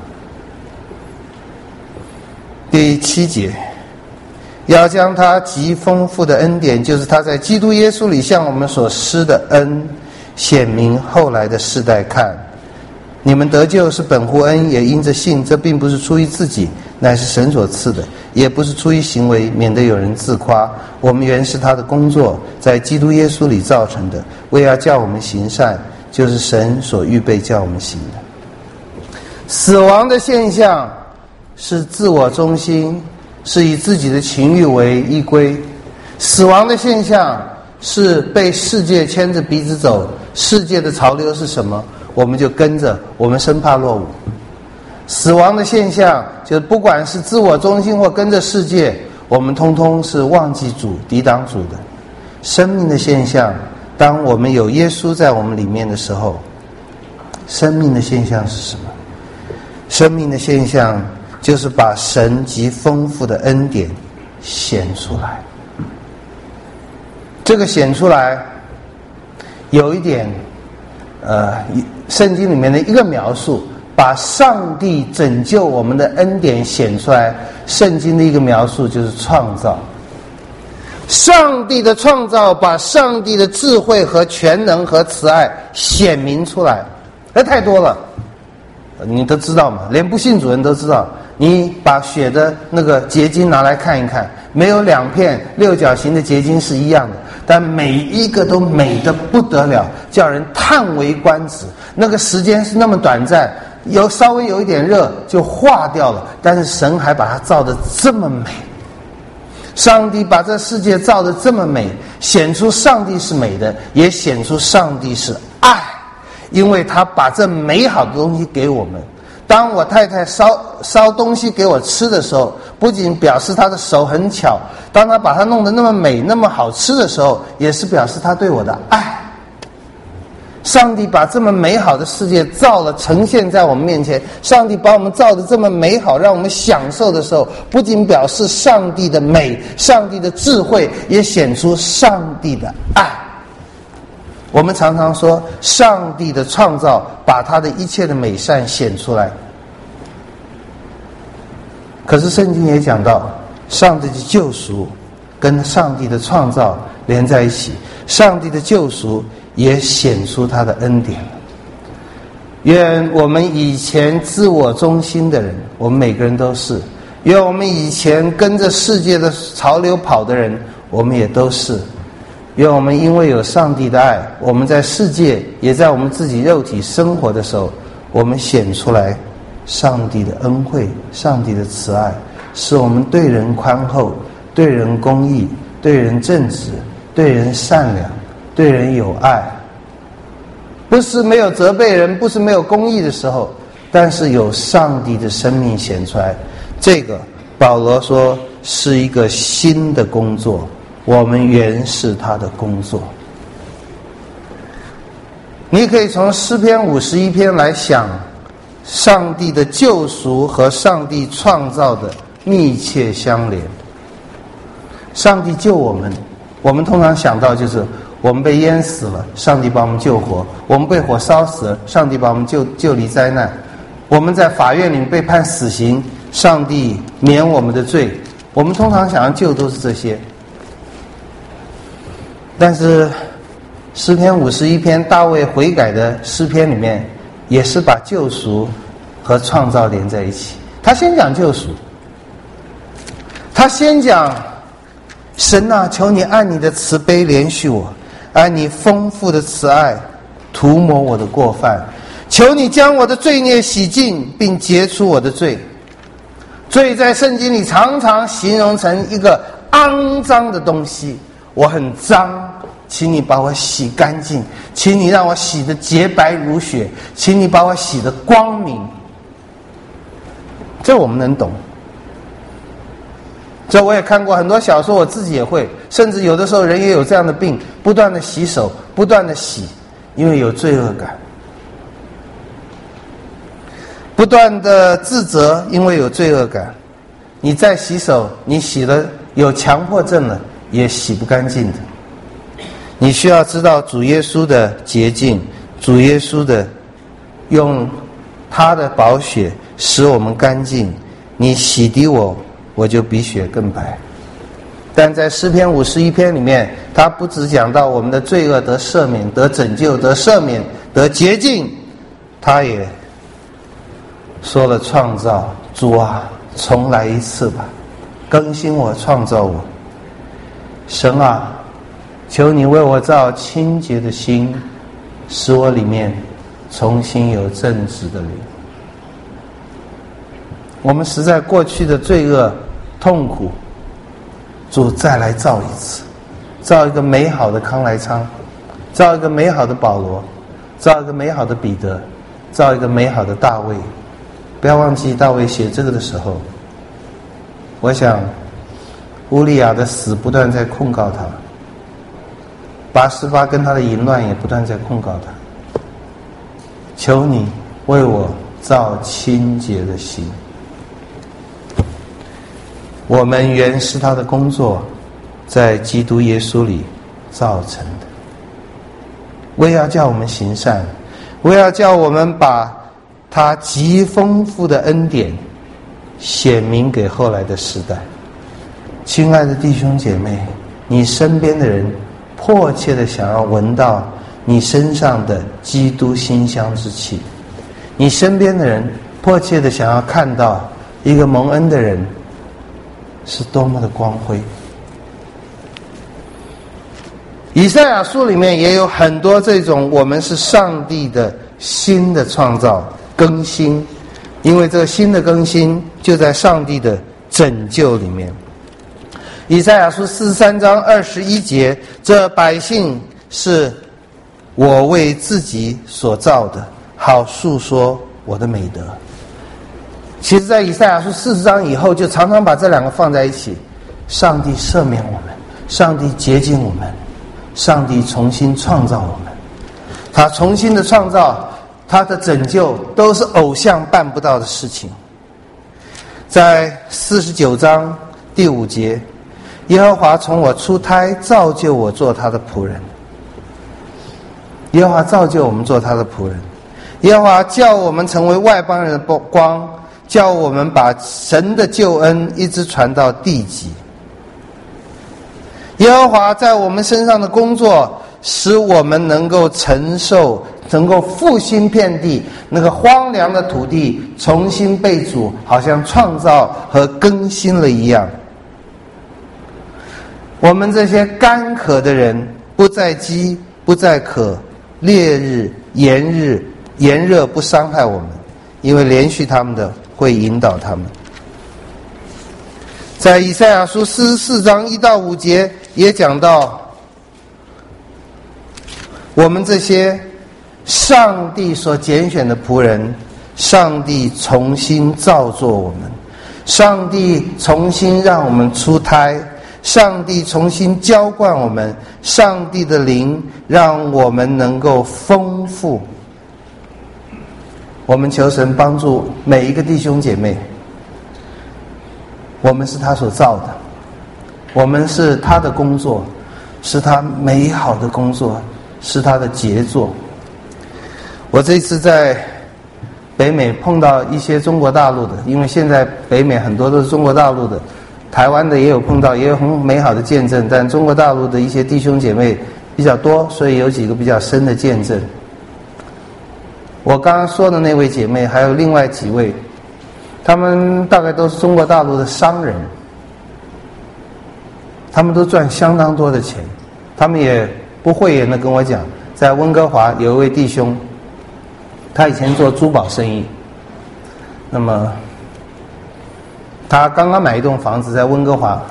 [SPEAKER 1] 第7节，要将他极丰富的恩典，就是他在基督耶稣里向我们所施的恩，显明后来的世代看。你们得救是本乎恩，也因着信，这并不是出于自己，乃是神所赐的，也不是出于行为，免得有人自夸。我们原是他的工作，在基督耶稣里造成的，为要叫我们行善，就是神所预备叫我们行的。死亡的现象是自我中心，是以自己的情欲为依归。死亡的现象是被世界牵着鼻子走，世界的潮流是什么，我们就跟着，我们生怕落伍。死亡的现象就是不管是自我中心或跟着世界，我们通通是忘记主，抵挡主的。生命的现象，当我们有耶稣在我们里面的时候，生命的现象是什么？生命的现象就是把神极丰富的恩典显出来。这个显出来有一点圣经里面的一个描述，把上帝拯救我们的恩典显出来，圣经的一个描述就是创造。上帝的创造把上帝的智慧和全能和慈爱显明出来，太多了，你都知道嘛，连不信主人都知道。你把血的那个结晶拿来看一看，没有2片六角形的结晶是一样的，但每一个都美得不得了，叫人叹为观止。那个时间是那么短暂，稍微有一点热就化掉了，但是神还把它造得这么美。上帝把这世界造得这么美，显出上帝是美的，也显出上帝是爱，因为他把这美好的东西给我们。当我太太烧东西给我吃的时候，不仅表示她的手很巧，当她把它弄得那么美那么好吃的时候，也是表示她对我的爱。上帝把这么美好的世界造了，呈现在我们面前，上帝把我们造得这么美好，让我们享受的时候，不仅表示上帝的美，上帝的智慧，也显出上帝的爱。我们常常说上帝的创造把他的一切的美善显出来， 可是圣经也讲到，上帝的救赎跟上帝的创造连在一起，上帝的救赎也显出他的恩典。愿我们以前自我中心的人，我们每个人都是；愿我们以前跟着世界的潮流跑的人，我们也都是。愿我们因为有上帝的爱，我们在世界也在我们自己肉体生活的时候，我们显出来上帝的恩惠，上帝的慈爱，使我们对人宽厚，对人公义，对人正直，对人善良，对人有爱。不是没有责备人，不是没有公义的时候，但是有上帝的生命显出来。这个保罗说是一个新的工作，我们原是他的工作。你可以从诗篇51篇来想上帝的救赎和上帝创造的密切相连。上帝救我们，我们通常想到就是我们被淹死了，上帝把我们救活；我们被火烧死了，上帝把我们救离灾难；我们在法院里被判死刑，上帝免我们的罪。我们通常想要救都是这些。但是诗篇51篇大卫悔改的诗篇里面，也是把救赎和创造连在一起。他先讲救赎，他先讲神啊，求你按你的慈悲怜恤我，按你丰富的慈爱涂抹我的过犯，求你将我的罪孽洗净，并结除我的罪。罪在圣经里常常形容成一个肮脏的东西，我很脏，请你把我洗干净，请你让我洗得洁白如雪，请你把我洗得光明。这我们能懂。这我也看过很多小说，我自己也会，甚至有的时候人也有这样的病，不断的洗手，不断的洗，因为有罪恶感；不断的自责，因为有罪恶感。你再洗手，你洗了有强迫症了，也洗不干净的。你需要知道主耶稣的洁净，主耶稣的用他的宝血使我们干净。你洗涤我，我就比雪更白。但在诗篇51篇里面，他不只讲到我们的罪恶得赦免，得拯救，得赦免，得洁净，他也说了创造。主啊，重来一次吧，更新我，创造我。神啊，求你为我造清洁的心，使我里面重新有正直的灵。我们实在过去的罪恶痛苦，主再来造一次，造一个美好的康来昌，造一个美好的保罗，造一个美好的彼得，造一个美好的大卫。不要忘记大卫写这个的时候，我想乌利亚的死不断在控告他，拔示巴跟他的淫乱也不断在控告他。求你为我造清洁的心。我们原是他的工作，在基督耶稣里造成的。为要叫我们行善，为要叫我们把他极丰富的恩典显明给后来的时代。亲爱的弟兄姐妹，你身边的人迫切的想要闻到你身上的基督馨香之气，你身边的人迫切的想要看到一个蒙恩的人是多么的光辉。以赛亚书里面也有很多这种我们是上帝的新的创造更新，因为这个新的更新就在上帝的拯救里面。以赛亚书43章21节，这百姓是我为自己所造的，好述说我的美德。其实在以赛亚书40章以后，就常常把这两个放在一起。上帝赦免我们，上帝洁净我们，上帝重新创造我们。他重新的创造，他的拯救都是偶像办不到的事情。在49章第5节，耶和华从我出胎造就我做他的仆人。耶和华造就我们做他的仆人，耶和华叫我们成为外邦人的光， 叫我们把神的救恩一直传到地极。耶和华在我们身上的工作，使我们能够承受，能够复兴遍地，那个荒凉的土地重新被主好像创造和更新了一样。我们这些干渴的人，不再饥，不再渴，烈日、炎热不伤害我们，因为连续他们的会引导他们。在以赛亚书44章1到5节也讲到，我们这些上帝所拣选的仆人，上帝重新造作我们，上帝重新让我们出胎，上帝重新浇灌我们，上帝的灵让我们能够丰富。我们求神帮助每一个弟兄姐妹，我们是他所造的，我们是他的工作，是他美好的工作，是他的杰作。我这次在北美碰到一些中国大陆的，因为现在北美很多都是中国大陆的，台湾的也有碰到，也有很美好的见证，但中国大陆的一些弟兄姐妹比较多，所以有几个比较深的见证。我刚刚说的那位姐妹还有另外几位，他们大概都是中国大陆的商人，他们都赚相当多的钱，他们也不讳言的跟我讲，在温哥华有一位弟兄，他以前做珠宝生意，那么他刚刚买一栋房子在温哥华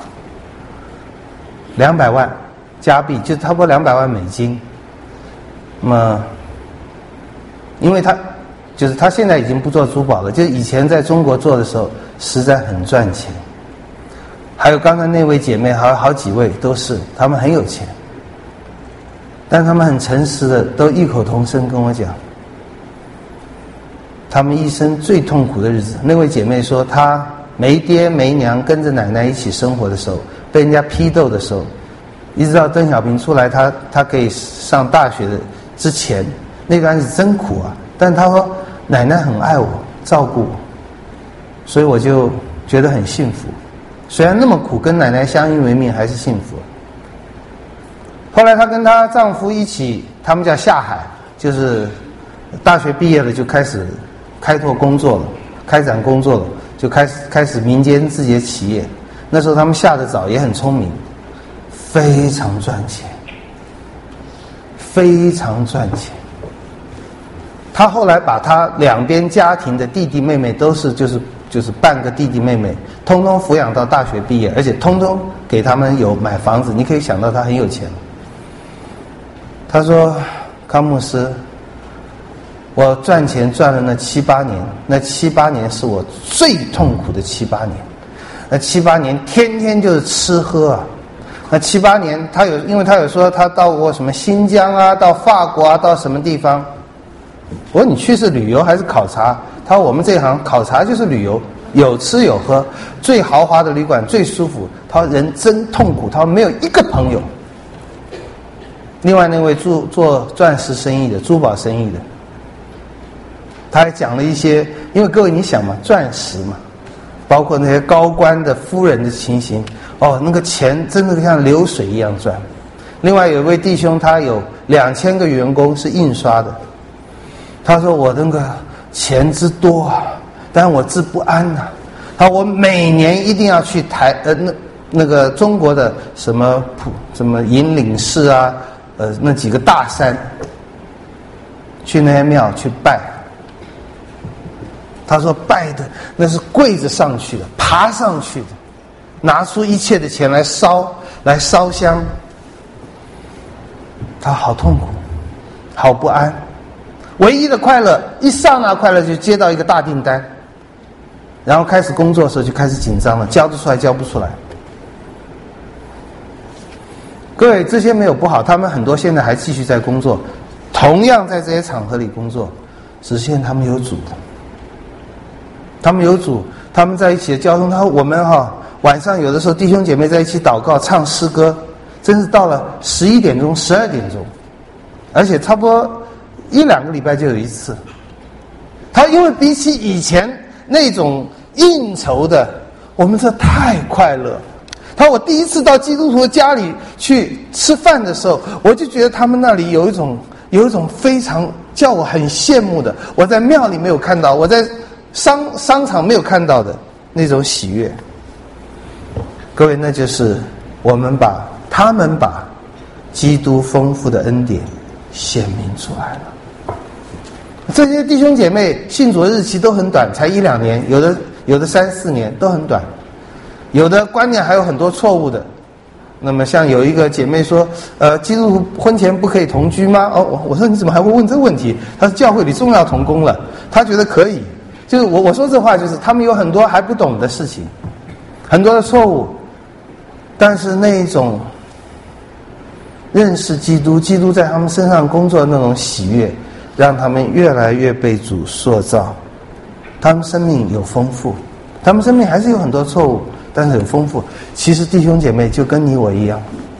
[SPEAKER 1] ，200万加币，就差不多200万美金。那么因为他现在已经不做珠宝了，就是以前在中国做的时候实在很赚钱。还有刚才那位姐妹，还有好几位都是，他们很有钱，但他们很诚实的都异口同声跟我讲，他们一生最痛苦的日子。那位姐妹说，她没爹没娘，跟着奶奶一起生活的时候，被人家批斗的时候，一直到邓小平出来，她可以上大学的之前，那段日子真苦啊。但她说奶奶很爱我，照顾我，所以我就觉得很幸福。虽然那么苦，跟奶奶相依为命还是幸福。后来她跟她丈夫一起，他们叫下海，就是大学毕业了就开始开拓工作了，开展工作了，就开始民间自己的企业。那时候他们下得早，也很聪明，非常赚钱，非常赚钱。他后来把他两边家庭的弟弟妹妹都是就是半个弟弟妹妹，通通抚养到大学毕业，而且通通给他们有买房子。你可以想到他很有钱。他说，康牧师，我赚钱赚了那7、8年，那7、8年是我最痛苦的7、8年。那7、8年天天就是吃喝啊。那7、8年因为他有说他到过什么新疆啊，到法国啊，到什么地方。我说你去是旅游还是考察？他说我们这一行考察就是旅游，有吃有喝，最豪华的旅馆最舒服。他说人真痛苦，他说没有一个朋友。另外那位做钻石生意的，珠宝生意的，他还讲了一些，因为各位你想嘛，钻石嘛，包括那些高官的夫人的情形，哦，那个钱真的像流水一样赚。另外有一位弟兄，他有2000个员工是印刷的，他说我那个钱之多啊，但我之不安啊。他说我每年一定要去那个中国的什么引领寺啊，那几个大山，去那些庙去拜。他说拜的那是跪着上去的，爬上去的，拿出一切的钱来烧香。他好痛苦，好不安。唯一的快乐，一刹那快乐就接到一个大订单，然后开始工作的时候就开始紧张了，交得出来交不出来。各位，这些没有不好，他们很多现在还继续在工作，同样在这些场合里工作，只是现在他们有主的，他们有主，他们在一起的交通。他说我们晚上有的时候弟兄姐妹在一起祷告唱诗歌，真是到了11点钟12点钟，而且差不多1、2个礼拜就有一次。他因为比起以前那种应酬的，我们说太快乐。他说我第一次到基督徒家里去吃饭的时候，我就觉得他们那里有一种非常叫我很羡慕的，我在庙里没有看到，我在商场没有看到的那种喜悦。各位，那就是他们把基督丰富的恩典显明出来了。这些弟兄姐妹信主日期都很短，才1-2年，有的3-4年，都很短。有的观念还有很多错误的。那么像有一个姐妹说，基督徒婚前不可以同居吗？我说你怎么还会问这个问题？她说教会里终要同工了，她觉得可以。就是我说这话，就是他们有很多还不懂的事情，很多的错误，但是那一种认识基督在他们身上工作的那种喜悦，让他们越来越被主塑造。他们生命有丰富，他们生命还是有很多错误，但是有丰富。其实弟兄姐妹就跟你我一样，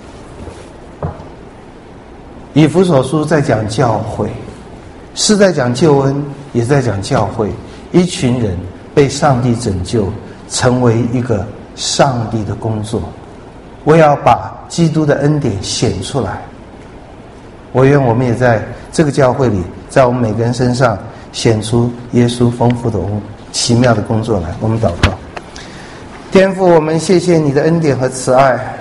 [SPEAKER 1] 以弗所书在讲教会，是在讲救恩，也是在讲教会。一群人被上帝拯救，成为一个上帝的工作。我要把基督的恩典显出来。我愿我们也在这个教会里，在我们每个人身上显出耶稣丰富的奇妙的工作来。我们祷告。天父，我们谢谢你的恩典和慈爱。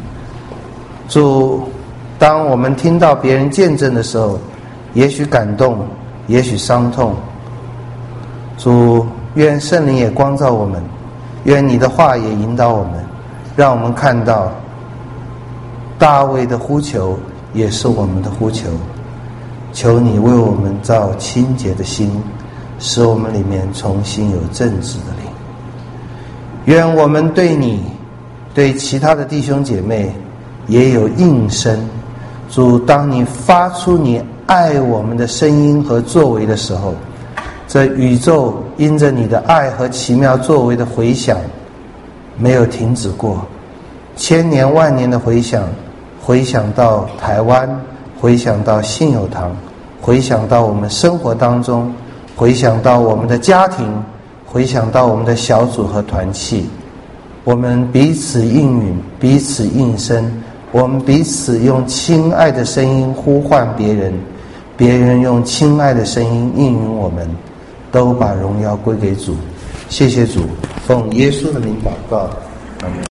[SPEAKER 1] 主，当我们听到别人见证的时候，也许感动，也许伤痛。主，愿圣灵也光照我们，愿你的话也引导我们，让我们看到大卫的呼求也是我们的呼求。求你为我们造清洁的心，使我们里面重新有正直的灵。愿我们对你，对其他的弟兄姐妹也有应声。主，当你发出你爱我们的声音和作为的时候，这宇宙因着你的爱和奇妙作为的回响没有停止过，千年万年的回响，回响到台湾，回响到信友堂，回响到我们生活当中，回响到我们的家庭，回响到我们的小组和团契。我们彼此应允，彼此应声，我们彼此用亲爱的声音呼唤别人，别人用亲爱的声音应允我们，都把荣耀归给主。谢谢主，奉耶稣的名祷告，阿们。